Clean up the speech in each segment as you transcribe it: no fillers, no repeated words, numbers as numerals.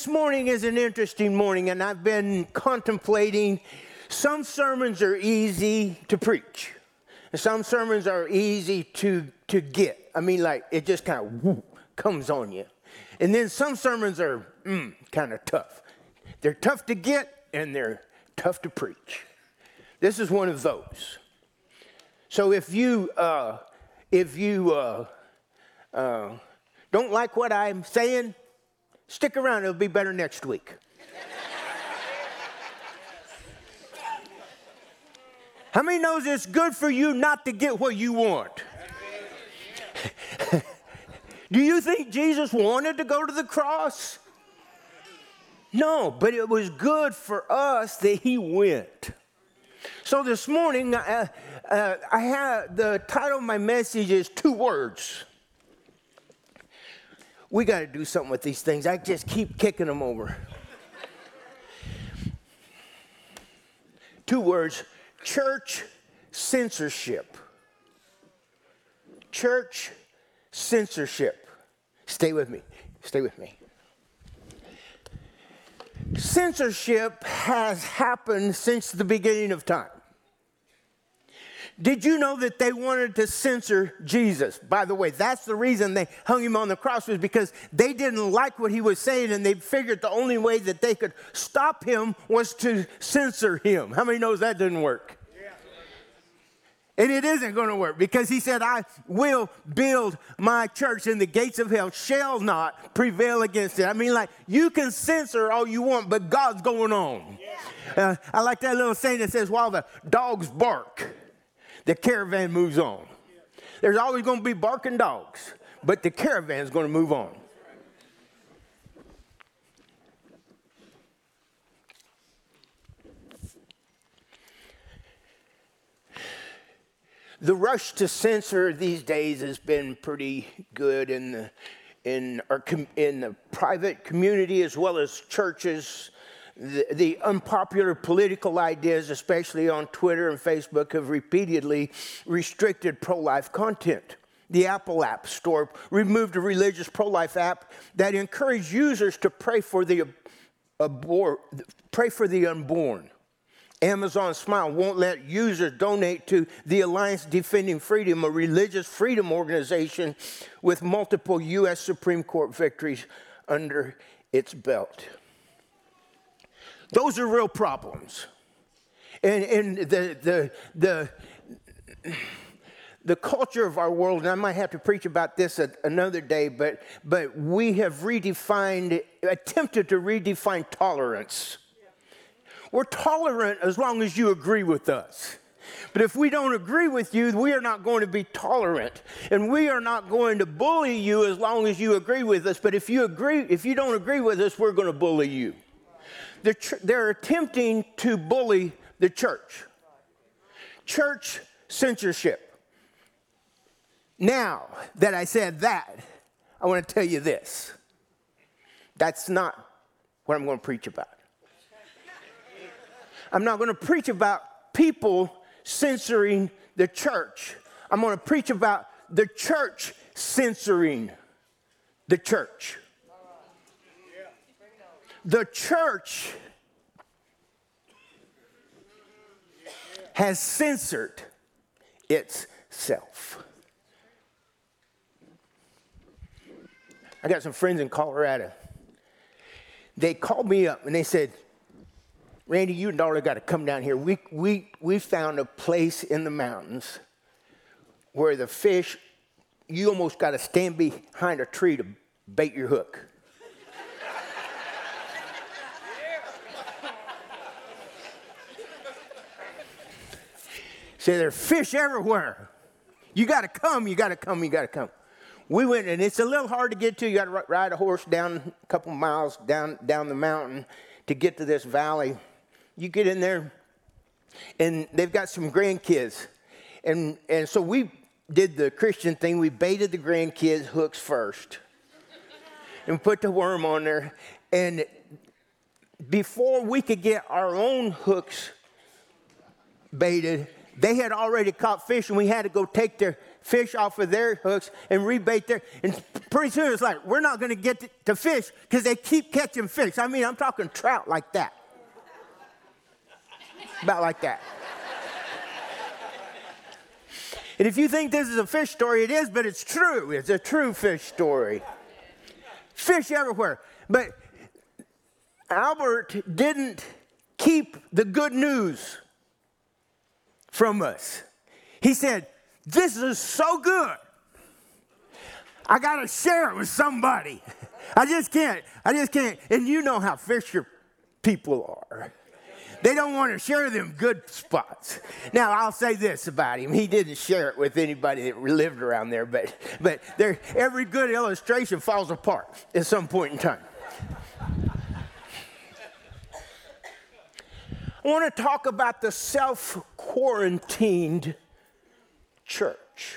This morning is an interesting morning, and I've been contemplating. Some sermons are easy to preach, and some sermons are easy to get. I mean, like, it just kind of comes on you. And then some sermons are kind of tough. They're tough to get, and they're tough to preach. This is one of those. So if you don't like what I'm saying, stick around. It'll be better next week. How many knows it's good for you not to get what you want? Do you think Jesus wanted to go to the cross? No, but it was good for us that he went. So this morning, I had the title of my message is 2 words. We got to do something with these things. I just keep kicking them over. 2 words, church censorship. Church censorship. Stay with me. Stay with me. Censorship has happened since the beginning of time. Did you know that they wanted to censor Jesus? By the way, that's the reason they hung him on the cross, was because they didn't like what he was saying, and they figured the only way that they could stop him was to censor him. How many knows that didn't work? And it isn't going to work, because he said, I will build my church and the gates of hell shall not prevail against it. I mean, like, you can censor all you want, but God's going on. I like that little saying that says, while the dogs bark, the caravan moves on. There's always going to be barking dogs, but the caravan's going to move on. The rush to censor these days has been pretty good in the private community as well as churches. The unpopular political ideas, especially on Twitter and Facebook, have repeatedly restricted pro-life content. The Apple App Store removed a religious pro-life app that encouraged users to pray for the unborn. Amazon Smile won't let users donate to the Alliance Defending Freedom, a religious freedom organization with multiple U.S. Supreme Court victories under its belt. Those are real problems. And the culture of our world, and I might have to preach about this another day, but we have attempted to redefine tolerance. We're tolerant as long as you agree with us. But if we don't agree with you, we are not going to be tolerant. And we are not going to bully you as long as you agree with us. But if you don't agree with us, we're going to bully you. They're attempting to bully the church. Church censorship. Now that I said that, I want to tell you this. That's not what I'm going to preach about. I'm not going to preach about people censoring the church. I'm going to preach about the church censoring the church. The church has censored itself. I got some friends in Colorado. They called me up and they said, Randy, you and Darla got to come down here. We found a place in the mountains where the fish, you almost got to stand behind a tree to bait your hook. Say, there are fish everywhere. You got to come, you got to come, you got to come. We went, and it's a little hard to get to. You got to ride a horse down a couple miles down the mountain to get to this valley. You get in there, and they've got some grandkids. And so we did the Christian thing. We baited the grandkids' hooks first and put the worm on there. And before we could get our own hooks baited, they had already caught fish, and we had to go take their fish off of their hooks and rebait their, and pretty soon it's like, we're not going to get to fish because they keep catching fish. I mean, I'm talking trout like that. About like that. And if you think this is a fish story, it is, but it's true. It's a true fish story. Fish everywhere. But Albert didn't keep the good news from us. He said, this is so good. I got to share it with somebody. I just can't. And you know how fisher people are. They don't want to share them good spots. Now, I'll say this about him. He didn't share it with anybody that lived around there, but every good illustration falls apart at some point in time. I want to talk about the self-quarantined church.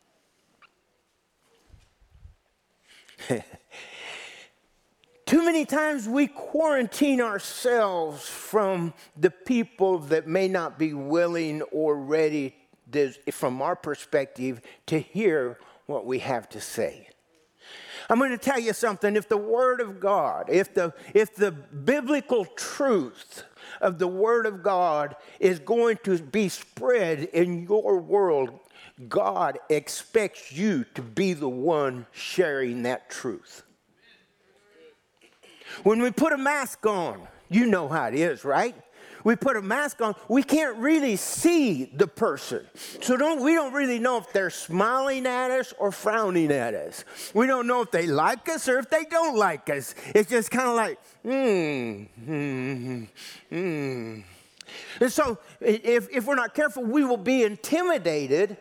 Too many times we quarantine ourselves from the people that may not be willing or ready, from our perspective, to hear what we have to say. I'm going to tell you something. If the Word of God, if the biblical truth of the Word of God is going to be spread in your world, God expects you to be the one sharing that truth. When we put a mask on, you know how it is, right? We put a mask on, we can't really see the person. So we don't really know if they're smiling at us or frowning at us. We don't know if they like us or if they don't like us. It's just kind of like, And so if we're not careful, we will be intimidated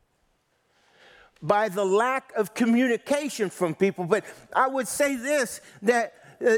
by the lack of communication from people. But I would say this, that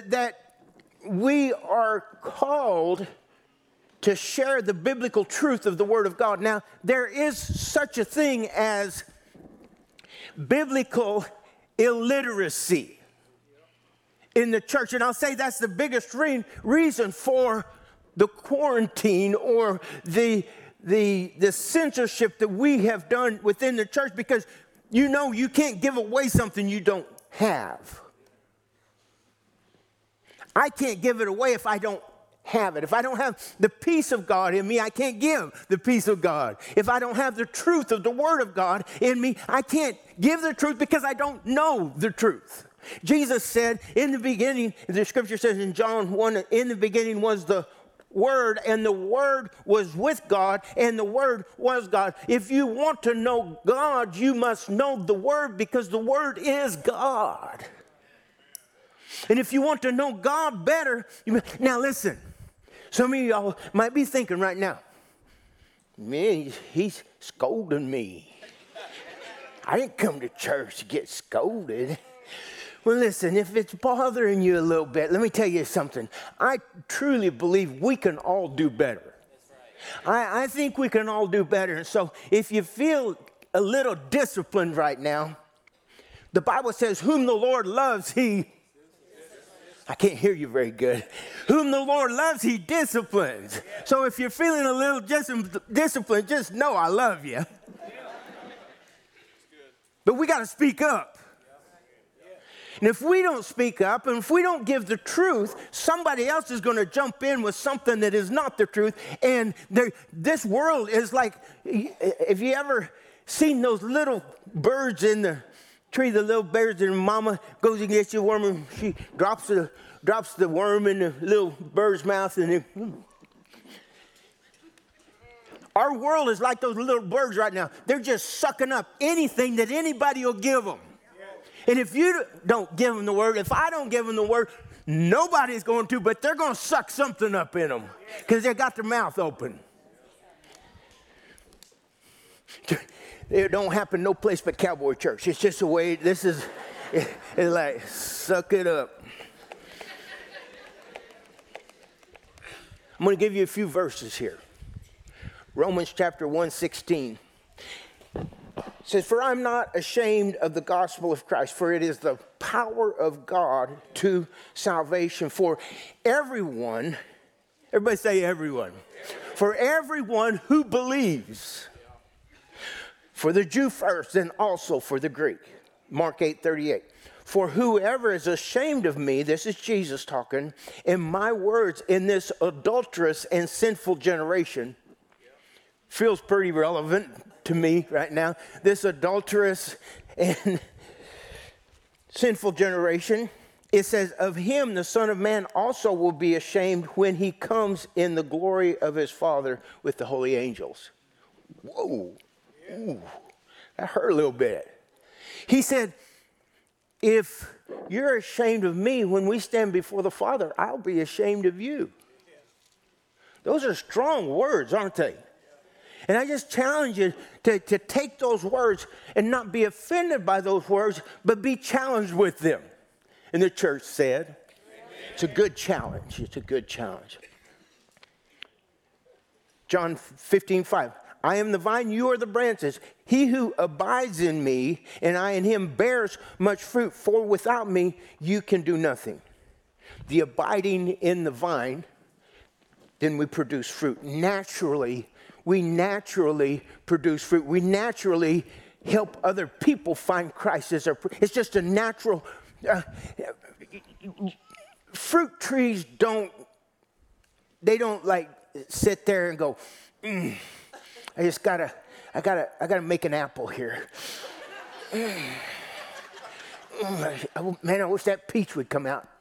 we are called to share the biblical truth of the Word of God. Now, there is such a thing as biblical illiteracy in the church. And I'll say that's the biggest reason for the quarantine or the censorship that we have done within the church, because you know you can't give away something you don't have. I can't give it away if I don't have it. If I don't have the peace of God in me, I can't give the peace of God. If I don't have the truth of the Word of God in me, I can't give the truth because I don't know the truth. Jesus said in the beginning, the scripture says in John 1, in the beginning was the Word, and the Word was with God, and the Word was God. If you want to know God, you must know the Word, because the Word is God. And if you want to know God better, now listen, some of y'all might be thinking right now, man, he's scolding me. I didn't come to church to get scolded. Well, listen, if it's bothering you a little bit, let me tell you something. I truly believe we can all do better. I think we can all do better. And so if you feel a little disciplined right now, the Bible says, whom the Lord loves, I can't hear you very good. Whom the Lord loves, he disciplines. So if you're feeling a little disciplined, just know I love you. But we got to speak up. And if we don't speak up, and if we don't give the truth, somebody else is going to jump in with something that is not the truth. And this world is like, have you ever seen those little birds in the tree, the little birds, and mama goes and gets you a worm, and she drops the worm in the little bird's mouth, and our world is like those little birds right now. They're just sucking up anything that anybody will give them. And if you don't give them the Word, if I don't give them the Word, nobody's going to, but they're going to suck something up in them because they got their mouth open. It don't happen no place but Cowboy Church. It's just the way this is. It's like, suck it up. I'm going to give you a few verses here. Romans chapter 1:16. It says, for I'm not ashamed of the gospel of Christ, for it is the power of God to salvation for everyone. Everybody say everyone. For everyone who believes. For the Jew first, and also for the Greek. Mark 8:38. For whoever is ashamed of me, this is Jesus talking, in my words in this adulterous and sinful generation, feels pretty relevant to me right now. This adulterous and sinful generation, it says, of him the Son of Man also will be ashamed when he comes in the glory of his Father with the holy angels. Whoa. Ooh, that hurt a little bit. He said, if you're ashamed of me when we stand before the Father, I'll be ashamed of you. Those are strong words, aren't they? And I just challenge you to take those words and not be offended by those words, but be challenged with them. And the church said, it's a good challenge. It's a good challenge. John 15:5. I am the vine, you are the branches. He who abides in me and I in him bears much fruit, for without me you can do nothing. The abiding in the vine, then we produce fruit. We naturally produce fruit. We naturally help other people find Christ. It's just a natural. Fruit trees don't like sit there and go, I gotta make an apple here. Man, I wish that peach would come out.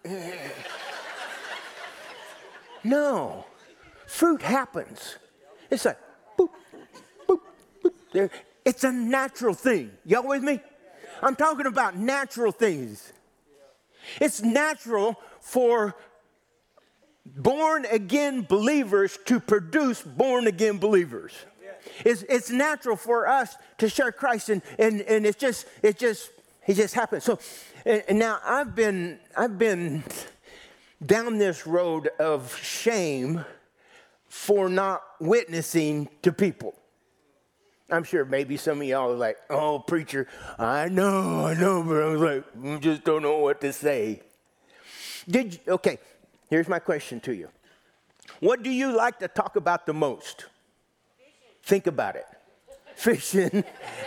No, fruit happens. It's like boop, boop, boop. There. It's a natural thing. Y'all with me? I'm talking about natural things. It's natural for born-again believers to produce born-again believers. It's natural for us to share Christ, and it just happens. So, and now I've been down this road of shame for not witnessing to people. I'm sure maybe some of y'all are like, oh, preacher, I know, but I was like, I just don't know what to say. Okay, here's my question to you. What do you like to talk about the most? Think about it. Fishing.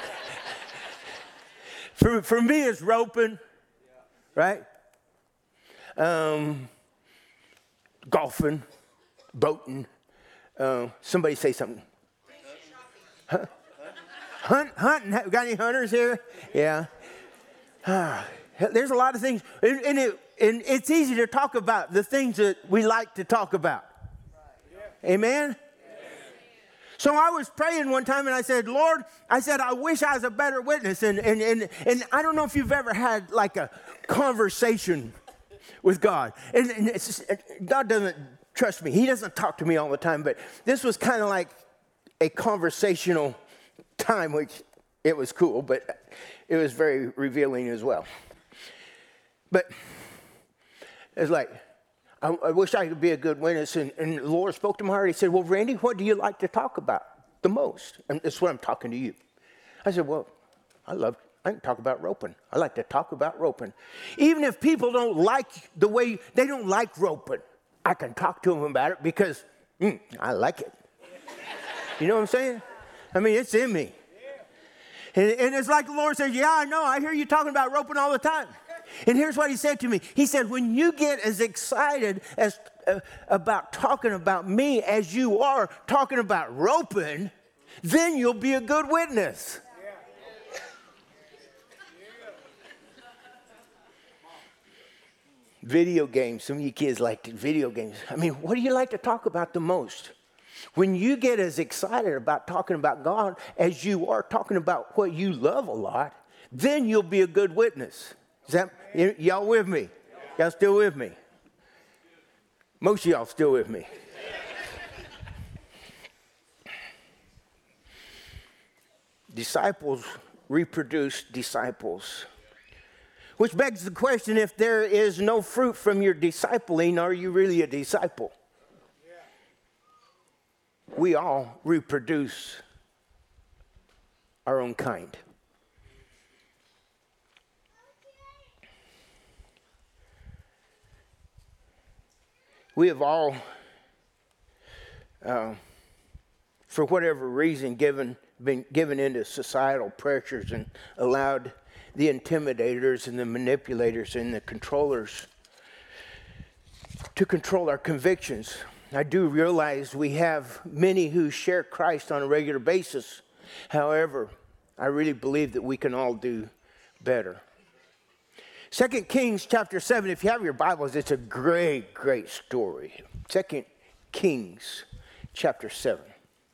For me, it's roping, right? Golfing, boating. Somebody say something. Huh? Hunting. Got any hunters here? Yeah. There's a lot of things, and it's easy to talk about the things that we like to talk about. Amen? So I was praying one time and I said, Lord, I wish I was a better witness. And I don't know if you've ever had like a conversation with God. And God doesn't trust me. He doesn't talk to me all the time. But this was kind of like a conversational time, which it was cool, but it was very revealing as well. But it's like, I wish I could be a good witness. And the Lord spoke to my heart. He said, well, Randy, what do you like to talk about the most? And that's what I'm talking to you. I said, well, I can talk about roping. I like to talk about roping. Even if people don't like the way, they don't like roping, I can talk to them about it because I like it. You know what I'm saying? I mean, it's in me. And it's like the Lord says, yeah, I know. I hear you talking about roping all the time. And here's what he said to me. He said, when you get as excited as about talking about me as you are talking about roping, then you'll be a good witness. Video games. Some of you kids like video games. I mean, what do you like to talk about the most? When you get as excited about talking about God as you are talking about what you love a lot, then you'll be a good witness. Is that y'all with me? Y'all still with me? Most of y'all still with me. Disciples reproduce disciples. Which begs the question, if there is no fruit from your discipling, are you really a disciple? We all reproduce our own kind. We have all for whatever reason, been given into societal pressures and allowed the intimidators and the manipulators and the controllers to control our convictions. I do realize we have many who share Christ on a regular basis. However, I really believe that we can all do better. 2 Kings chapter 7, if you have your Bibles, it's a great, great story. 2 Kings chapter 7.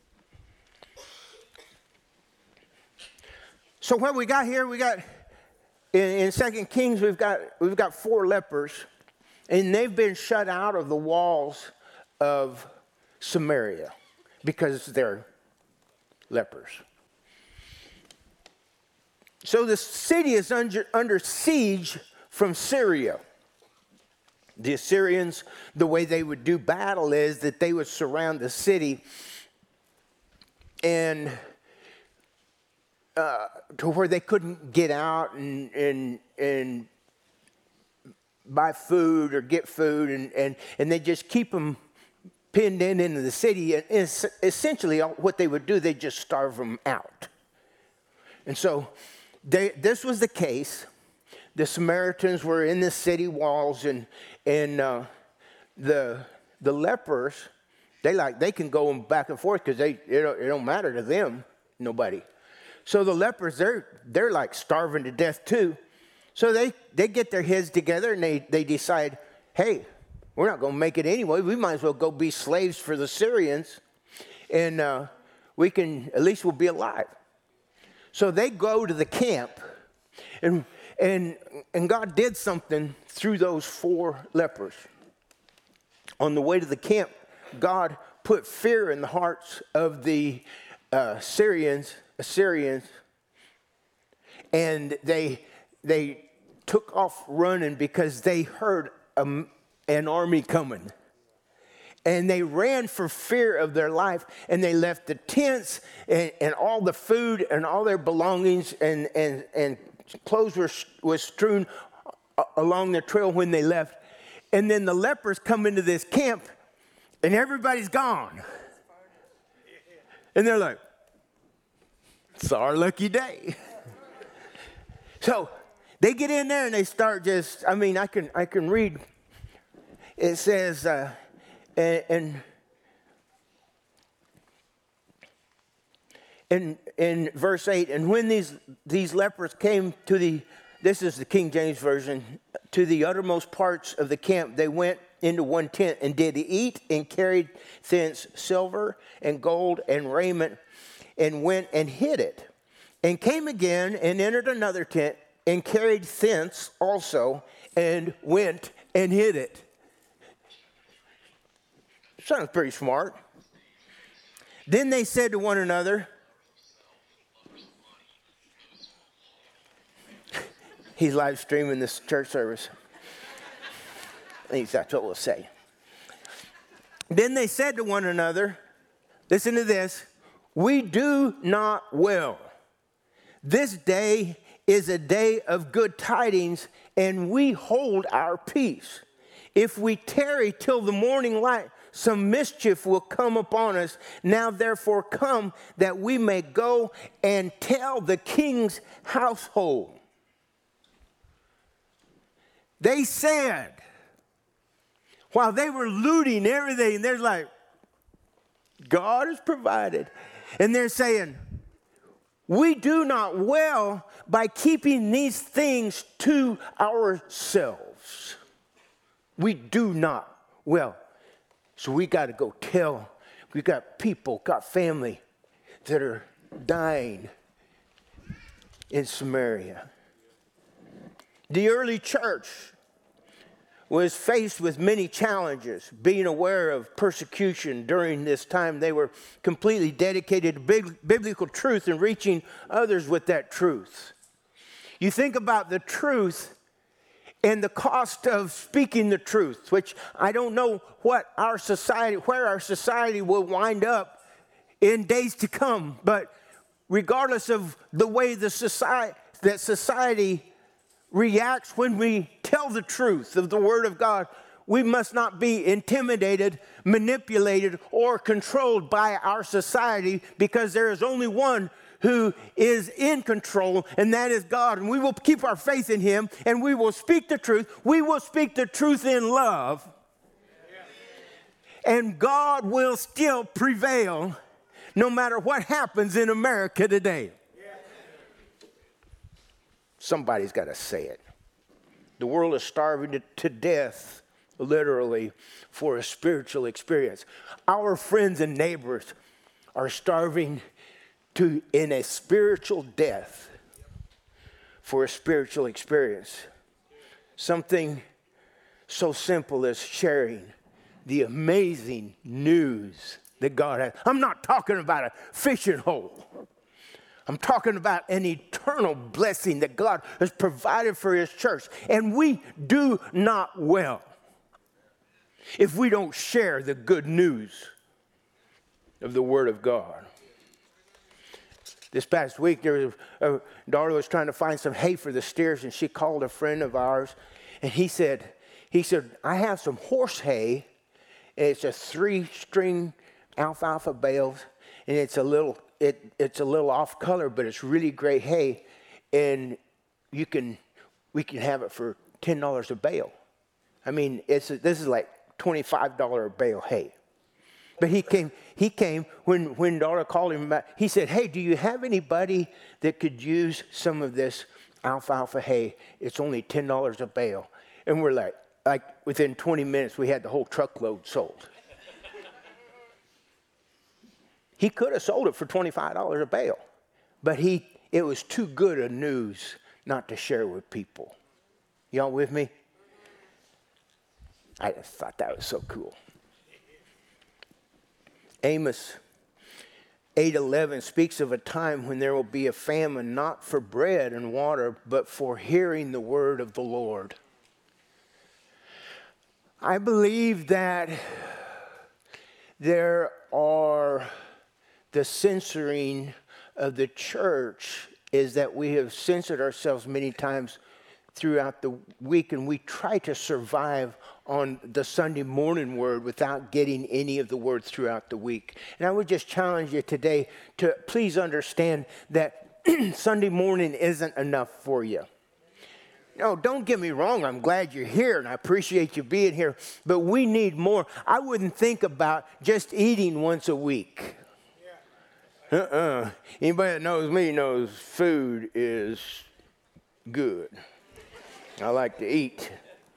So what we got here, we got in 2 Kings, we've got 4 lepers, and they've been shut out of the walls of Samaria because they're lepers. So the city is under siege from Syria. The Assyrians, the way they would do battle is that they would surround the city and to where they couldn't get out and buy food or get food, and they just keep them pinned into the city. And essentially, what they would do, they just starve them out. And so this was the case. The Samaritans were in the city walls, and the lepers, they can go back and forth because it don't matter to them, nobody. So the lepers, they're like starving to death too. So they get their heads together and they decide, hey, we're not going to make it anyway. We might as well go be slaves for the Syrians, and at least we'll be alive. So they go to the camp, and God did something through those 4 lepers. On the way to the camp, God put fear in the hearts of the Assyrians, and they took off running because they heard an army coming. And they ran for fear of their life, and they left the tents and all the food and all their belongings and clothes was strewn along the trail when they left. And then the lepers come into this camp, and everybody's gone. And they're like, it's our lucky day. So they get in there and they start I can read. It says, in verse 8, and when these lepers came to this is the King James Version, to the uttermost parts of the camp, they went into one tent and did eat and carried thence silver and gold and raiment, and went and hid it, and came again and entered another tent and carried thence also, and went and hid it. Sounds pretty smart. Then they said to one another, he's live streaming this church service. At least that's what we'll say. Then they said to one another, listen to this, we do not well. This day is a day of good tidings, and we hold our peace. If we tarry till the morning light, some mischief will come upon us. Now therefore come, that we may go and tell the king's household. They said, while they were looting everything, they're like, God has provided. And they're saying, we do not well by keeping these things to ourselves. We do not well. So we got to go tell. We got people, got family that are dying in Samaria. The early church was faced with many challenges, being aware of persecution during this time. They were completely dedicated to biblical truth and reaching others with that truth. You think about the truth and the cost of speaking the truth, which I don't know where our society will wind up in days to come. But regardless of the way that society reacts when we tell the truth of the Word of God, we must not be intimidated, manipulated, or controlled by our society, because there is only one who is in control, and that is God. And we will keep our faith in him, and we will speak the truth. We will speak the truth in love, and God will still prevail no matter what happens in America today. Somebody's got to say it. The world is starving to death, literally, for a spiritual experience. Our friends and neighbors are starving in a spiritual death for a spiritual experience. Something so simple as sharing the amazing news that God has. I'm not talking about a fishing hole. I'm talking about an eternal blessing that God has provided for his church. And we do not well if we don't share the good news of the Word of God. This past week, there was a daughter was trying to find some hay for the steers, and she called a friend of ours, and he said, I have some horse hay, and it's a 3-string alfalfa bales, and it's a little off color, but it's really great hay, and we can have it for $10 a bale. I mean, this is like $25 a bale hay. But he came when Dora called him back. He said, hey, do you have anybody that could use some of this alfalfa hay? It's only $10 a bale. And we're like within 20 minutes, we had the whole truckload sold. He could have sold it for $25 a bale, but it was too good a news not to share with people. Y'all with me? I just thought that was so cool. Amos 8:11 speaks of a time when there will be a famine, not for bread and water, but for hearing the word of the Lord. I believe that there are the censoring of the church is that we have censored ourselves many times throughout the week, and we try to survive on the Sunday morning word without getting any of the word throughout the week. And I would just challenge you today to please understand that Sunday morning isn't enough for you. No, don't get me wrong. I'm glad you're here, and I appreciate you being here, but we need more. I wouldn't think about just eating once a week. Anybody that knows me knows food is good. I like to eat.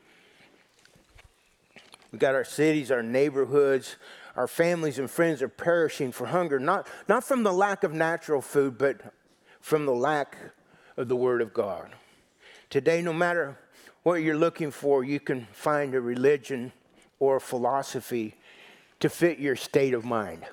We got our cities, our neighborhoods, our families and friends are perishing for hunger, not from the lack of natural food, but from the lack of the Word of God. Today, no matter what you're looking for, you can find a religion or a philosophy to fit your state of mind.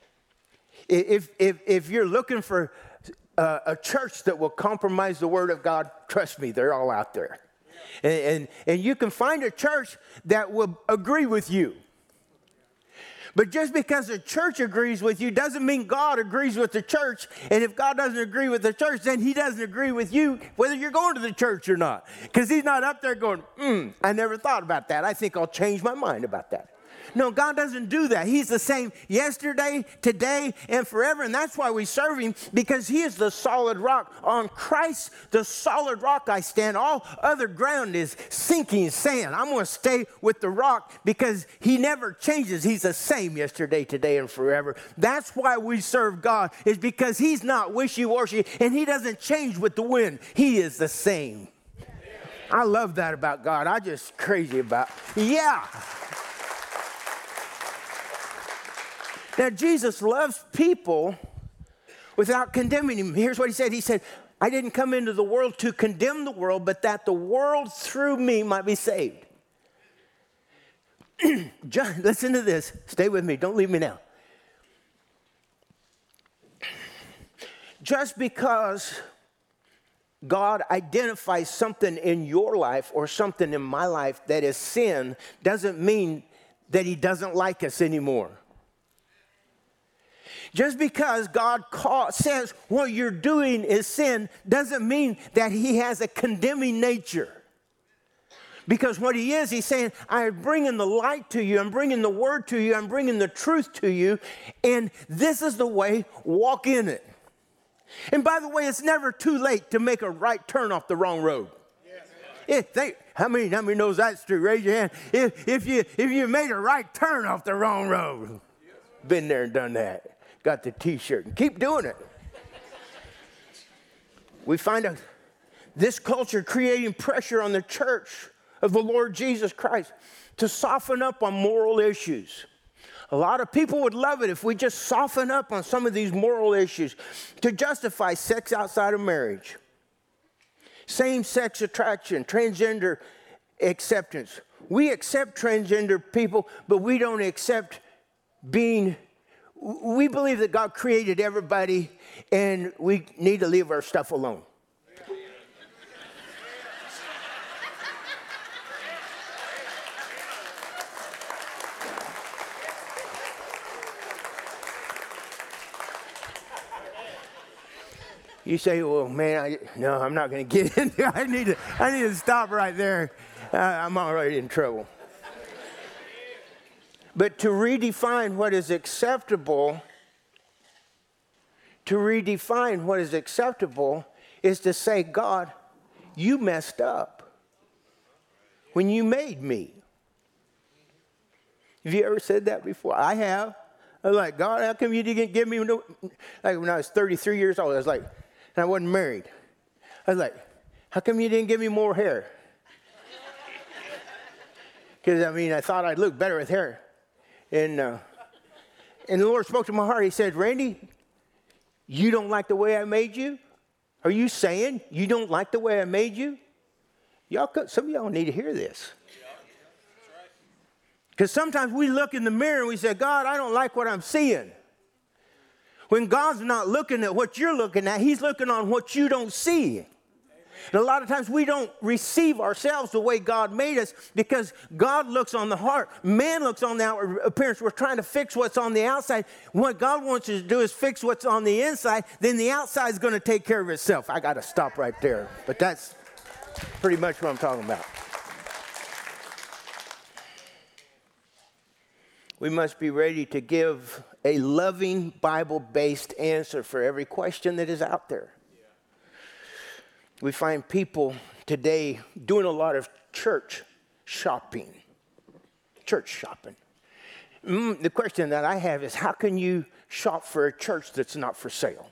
If you're looking for a church that will compromise the Word of God, trust me, they're all out there. And you can find a church that will agree with you. But just because a church agrees with you doesn't mean God agrees with the church. And if God doesn't agree with the church, then he doesn't agree with you, whether you're going to the church or not. Because he's not up there going, I never thought about that. I think I'll change my mind about that. No, God doesn't do that. He's the same yesterday, today, and forever. And that's why we serve him, because he is the solid rock. On Christ, the solid rock I stand. All other ground is sinking sand. I'm going to stay with the rock because he never changes. He's the same yesterday, today, and forever. That's why we serve God, is because he's not wishy-washy and he doesn't change with the wind. He is the same. I love that about God. I'm just crazy about, Now, Jesus loves people without condemning him. Here's what he said. He said, I didn't come into the world to condemn the world, but that the world through me might be saved. John, listen to this. Stay with me. Don't leave me now. Just because God identifies something in your life or something in my life that is sin doesn't mean that he doesn't like us anymore. Just because God says what you're doing is sin doesn't mean that he has a condemning nature. Because what he is, he's saying, I'm bringing the light to you. I'm bringing the word to you. I'm bringing the truth to you. And this is the way, walk in it. And by the way, it's never too late to make a right turn off the wrong road. How many knows that's true? Raise your hand. If you made a right turn off the wrong road. Been there and done that. Got the t-shirt. And keep doing it. We find out this culture creating pressure on the church of the Lord Jesus Christ to soften up on moral issues. A lot of people would love it if we just soften up on some of these moral issues to justify sex outside of marriage, same-sex attraction, transgender acceptance. We accept transgender people, but we don't accept we believe that God created everybody and we need to leave our stuff alone. You say, well, man, I'm not going to get into it. I need to stop right there. I'm already in trouble. But to redefine what is acceptable, is to say, God, you messed up when you made me. Have you ever said that before? I have. I was like, God, how come you didn't give me, like when I was 33 years old, I was like, and I wasn't married. I was like, how come you didn't give me more hair? Because, I thought I'd look better with hair. And the Lord spoke to my heart. He said, Randy, you don't like the way I made you? Are you saying you don't like the way I made you? Some of y'all need to hear this. Because sometimes we look in the mirror and we say, God, I don't like what I'm seeing. When God's not looking at what you're looking at, he's looking on what you don't see. And a lot of times we don't receive ourselves the way God made us because God looks on the heart. Man looks on the outward appearance. We're trying to fix what's on the outside. What God wants us to do is fix what's on the inside. Then the outside is going to take care of itself. I got to stop right there. But that's pretty much what I'm talking about. We must be ready to give a loving, Bible-based answer for every question that is out there. We find people today doing a lot of church shopping. The question that I have is, how can you shop for a church that's not for sale?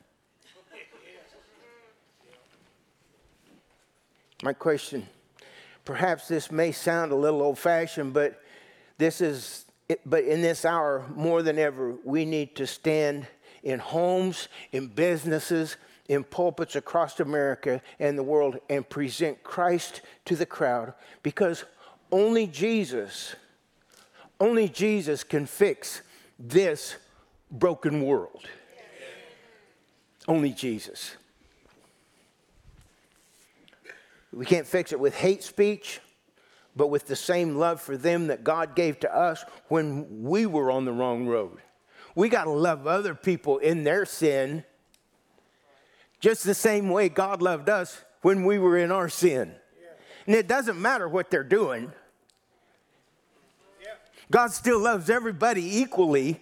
My question, perhaps this may sound a little old-fashioned, but in this hour, more than ever, we need to stand in homes, in businesses, in pulpits across America and the world and present Christ to the crowd, because only Jesus can fix this broken world. Only Jesus. We can't fix it with hate speech, but with the same love for them that God gave to us when we were on the wrong road. We got to love other people in their sin just the same way God loved us when we were in our sin. And it doesn't matter what they're doing. God still loves everybody equally.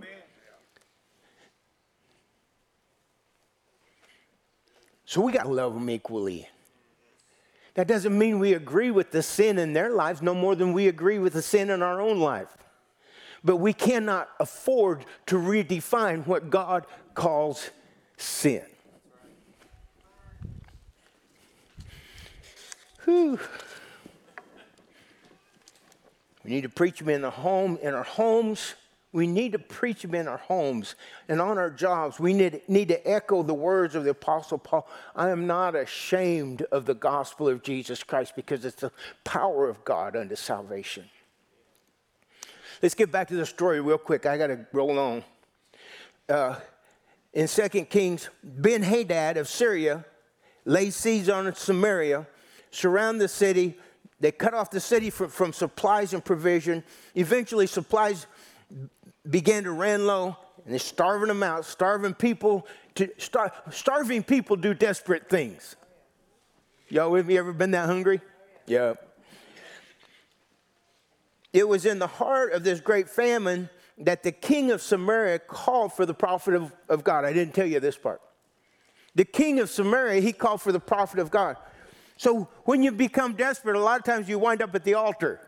So we got to love them equally. That doesn't mean we agree with the sin in their lives no more than we agree with the sin in our own life. But we cannot afford to redefine what God calls sin. Whew. We need to preach them in our homes. We need to preach them in our homes and on our jobs. We need to echo the words of the Apostle Paul. I am not ashamed of the gospel of Jesus Christ because it's the power of God unto salvation. Let's get back to the story real quick. I got to roll on. In 2 Kings, Ben-Hadad of Syria laid siege on Samaria, surround the city. They cut off the city from supplies and provision. Eventually, supplies began to run low, and they're starving them out. Starving people do desperate things. Y'all with me? Ever been that hungry? Yeah. it was in the heart of this great famine that the king of Samaria called for the prophet of God. I didn't tell you this part. The king of Samaria, he called for the prophet of God. So when you become desperate, a lot of times you wind up at the altar.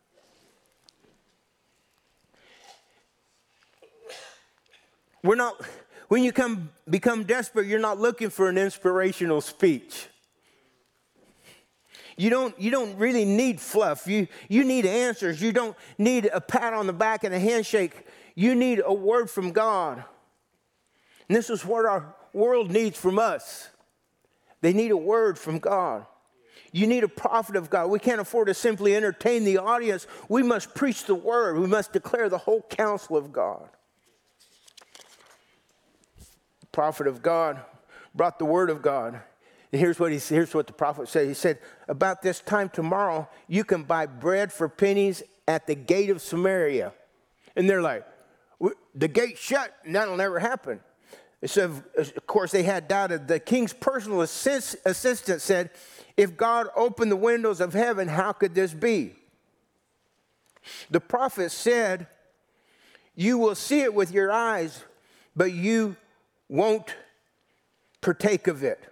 When you become desperate, you're not looking for an inspirational speech. You don't really need fluff. You need answers. You don't need a pat on the back and a handshake. You need a word from God. And this is what our world needs from us. They need a word from God. You need a prophet of God. We can't afford to simply entertain the audience. We must preach the word. We must declare the whole counsel of God. The prophet of God brought the word of God. And here's what the prophet said. He said, about this time tomorrow, you can buy bread for pennies at the gate of Samaria. And they're like, the gate's shut, and that'll never happen. So, of course, they had doubted. The king's personal assistant said, if God opened the windows of heaven, how could this be? The prophet said, you will see it with your eyes, but you won't partake of it.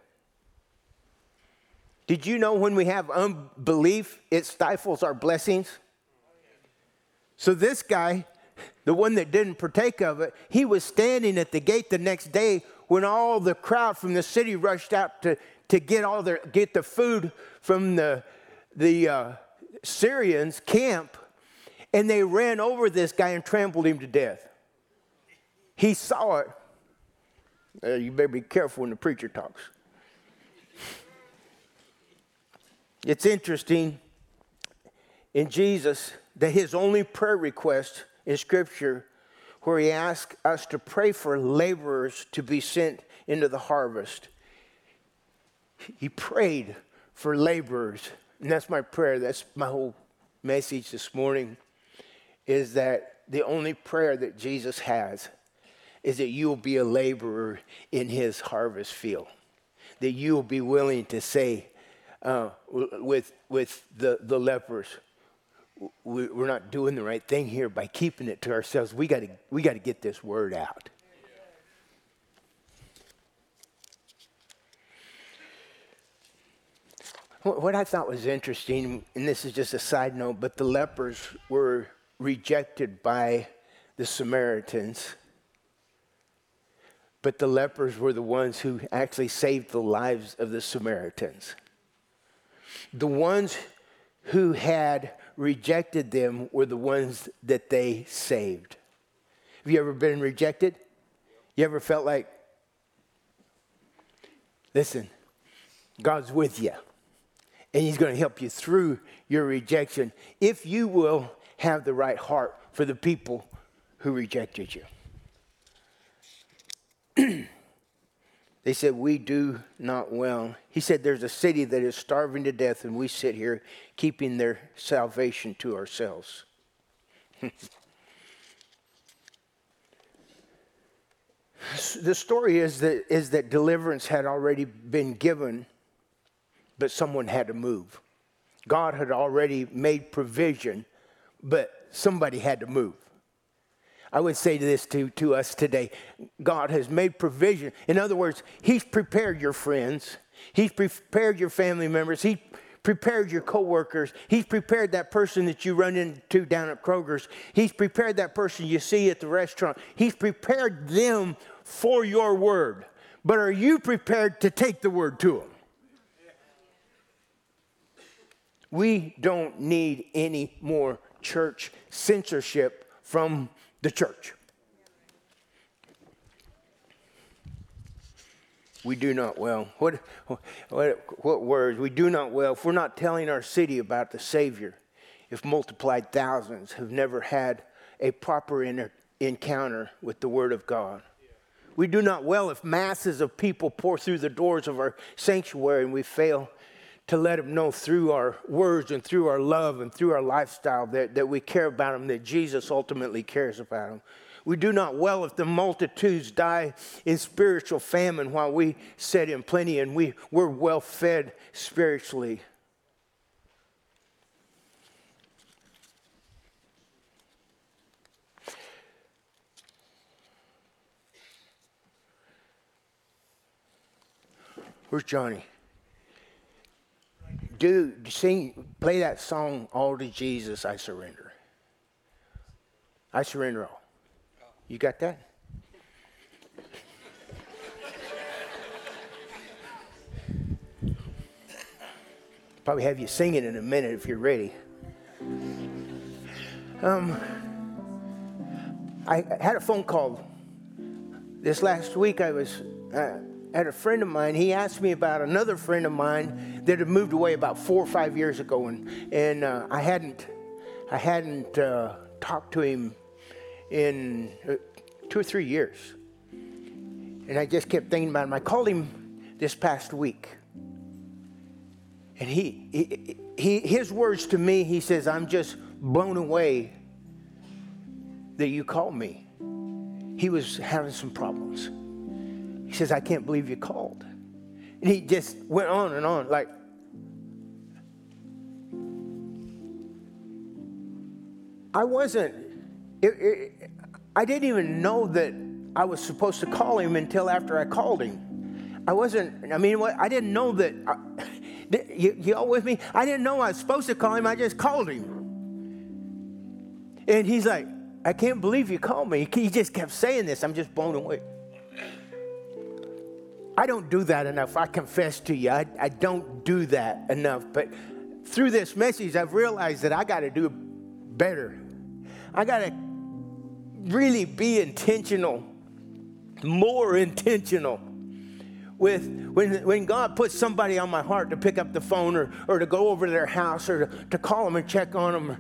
Did you know when we have unbelief, it stifles our blessings? So this guy, the one that didn't partake of it, he was standing at the gate the next day when all the crowd from the city rushed out to get the food from the Syrians' camp, and they ran over this guy and trampled him to death. He saw it. You better be careful when the preacher talks. It's interesting in Jesus that his only prayer request in Scripture, where he asked us to pray for laborers to be sent into the harvest. He prayed for laborers. And that's my prayer. That's my whole message this morning, is that the only prayer that Jesus has is that you will be a laborer in his harvest field. That you will be willing to say with the lepers, we're not doing the right thing here by keeping it to ourselves. We got to get this word out. What I thought was interesting, and this is just a side note, but the lepers were rejected by the Samaritans. But the lepers were the ones who actually saved the lives of the Samaritans. The ones who had rejected them were the ones that they saved. Have you ever been rejected? You ever felt like, listen, God's with you, and he's going to help you through your rejection if you will have the right heart for the people who rejected you. They said, we do not well. He said, there's a city that is starving to death, and we sit here keeping their salvation to ourselves. The story is that deliverance had already been given, but someone had to move. God had already made provision, but somebody had to move. I would say this to us today. God has made provision. In other words, he's prepared your friends. He's prepared your family members. He prepared your coworkers. He's prepared that person that you run into down at Kroger's. He's prepared that person you see at the restaurant. He's prepared them for your word. But are you prepared to take the word to them? We don't need any more church censorship from the church. We do not well. What words? We do not well. If we're not telling our city about the Savior, if multiplied thousands have never had a proper encounter with the Word of God. We do not well if masses of people pour through the doors of our sanctuary and we fail to let them know through our words and through our love and through our lifestyle that we care about them, that Jesus ultimately cares about them. We do not well if the multitudes die in spiritual famine while we sit in plenty and we're well fed spiritually. Where's Johnny? Dude, play that song, All to Jesus I Surrender. I surrender all. You got that? Probably have you sing it in a minute if you're ready. I had a phone call this last week. I was at a friend of mine. He asked me about another friend of mine that had moved away about 4 or 5 years ago, and I hadn't talked to him in 2 or 3 years, and I just kept thinking about him. I called him this past week, and his words to me, he says, "I'm just blown away that you called me." He was having some problems. He says, "I can't believe you called." And he just went on and on like, I didn't even know that I was supposed to call him until after I called him. I didn't know that. You all with me? I didn't know I was supposed to call him. I just called him. And he's like, "I can't believe you called me." He just kept saying this. I'm just blown away. I don't do that enough. I confess to you, I don't do that enough. But through this message, I've realized that I got to do better. I got to really be intentional, more intentional with when God puts somebody on my heart to pick up the phone or to go over to their house or to call them and check on them.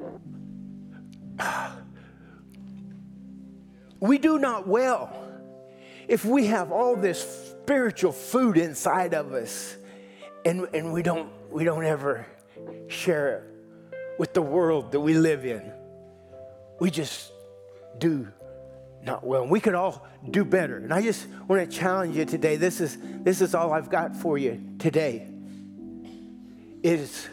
We do not well if we have all this spiritual food inside of us and we don't ever share it with the world that we live in. We just do not well. We could all do better. And I just want to challenge you today. This is all I've got for you today. Is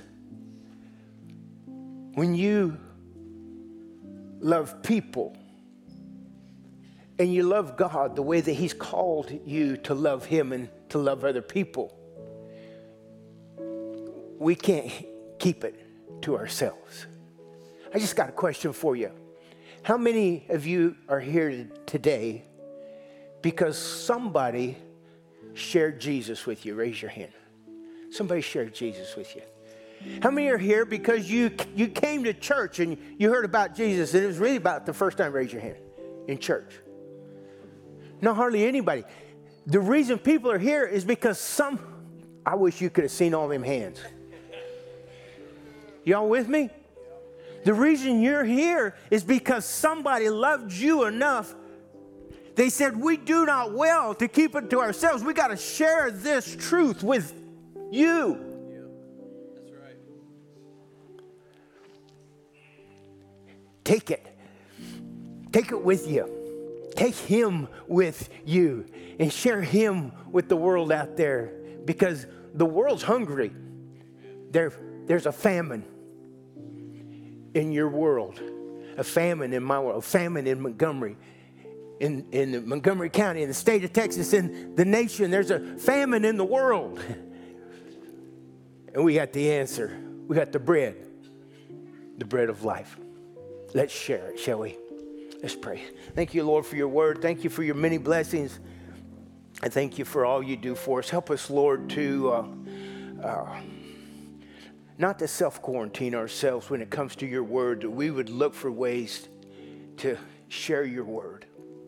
when you love people and you love God the way that He's called you to love Him and to love other people, we can't keep it to ourselves. I just got a question for you. How many of you are here today because somebody shared Jesus with you? Raise your hand. Somebody shared Jesus with you. How many are here because you came to church and you heard about Jesus and it was really about the first time? Raise your hand. In church. Not hardly anybody. The reason people are here is because I wish you could have seen all them hands. Y'all with me? The reason you're here is because somebody loved you enough. They said, we do not well to keep it to ourselves. We got to share this truth with you. Yeah, that's right. Take it. Take it with you. Take Him with you and share Him with the world out there, because the world's hungry. There's a famine in your world, a famine in my world, a famine in Montgomery, in Montgomery County, in the state of Texas, in the nation. There's a famine in the world. And we got the answer. We got the bread of life. Let's share it, shall we? Let's pray. Thank you, Lord, for your word. Thank you for your many blessings. I thank you for all you do for us. Help us, Lord, to not to self-quarantine ourselves when it comes to your word, that we would look for ways to share your word.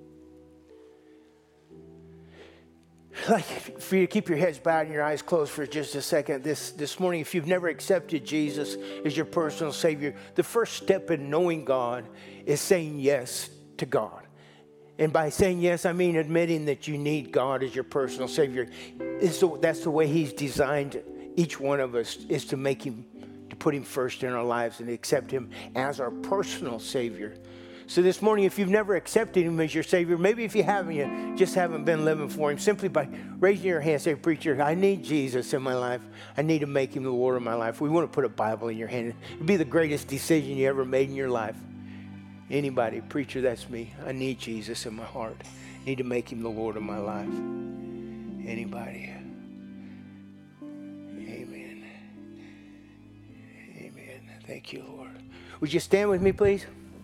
I'd like for you to keep your heads bowed and your eyes closed for just a second. This morning, if you've never accepted Jesus as your personal Savior, the first step in knowing God is saying yes to God. And by saying yes, I mean admitting that you need God as your personal Savior. That's the way He's designed each one of us, is to put Him first in our lives and accept Him as our personal Savior. So this morning, if you've never accepted Him as your Savior, maybe if you haven't, you just haven't been living for Him, simply by raising your hand, say, preacher, I need Jesus in my life. I need to make Him the Lord of my life. We want to put a Bible in your hand. It'll be the greatest decision you ever made in your life. Anybody, preacher, that's me. I need Jesus in my heart. I need to make Him the Lord of my life. Anybody? Thank you, Lord. Would you stand with me, please?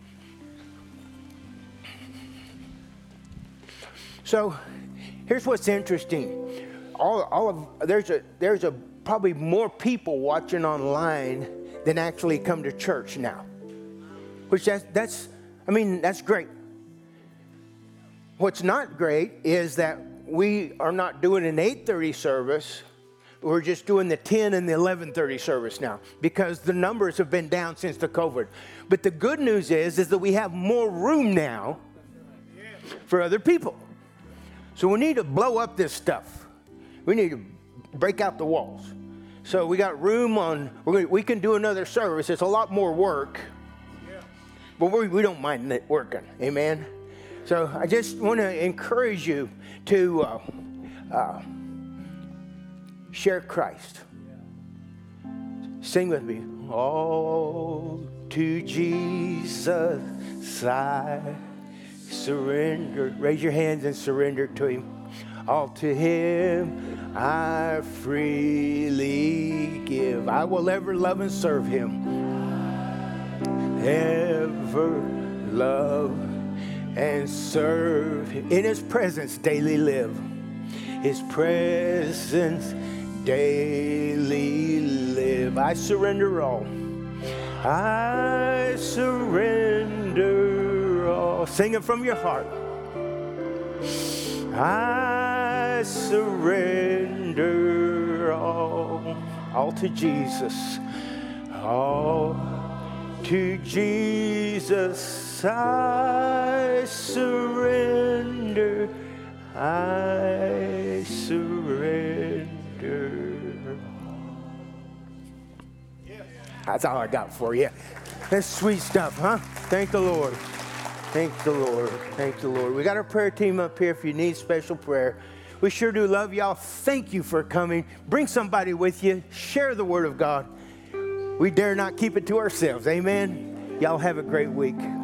So, here's what's interesting. There's probably more people watching online than actually come to church now. Which that's great. What's not great is that we are not doing an 8:30 service. We're just doing the 10 and the 11:30 service now because the numbers have been down since the COVID. But the good news is that we have more room now for other people. So we need to blow up this stuff. We need to break out the walls. So we got room we can do another service. It's a lot more work, but we don't mind it working. Amen. So I just want to encourage you to share Christ. Sing with me. All to Jesus I surrender. Raise your hands and surrender to Him. All to Him I freely give. I will ever love and serve Him. Ever love and serve Him. In His presence daily live. His presence daily live. I surrender all. I surrender all. Sing it from your heart. I surrender all to Jesus. All to Jesus I surrender. I surrender. That's all I got for you. That's sweet stuff, huh? Thank the Lord. Thank the Lord. Thank the Lord. We got our prayer team up here if you need special prayer. We sure do love y'all. Thank you for coming. Bring somebody with you. Share the Word of God. We dare not keep it to ourselves. Amen. Y'all have a great week.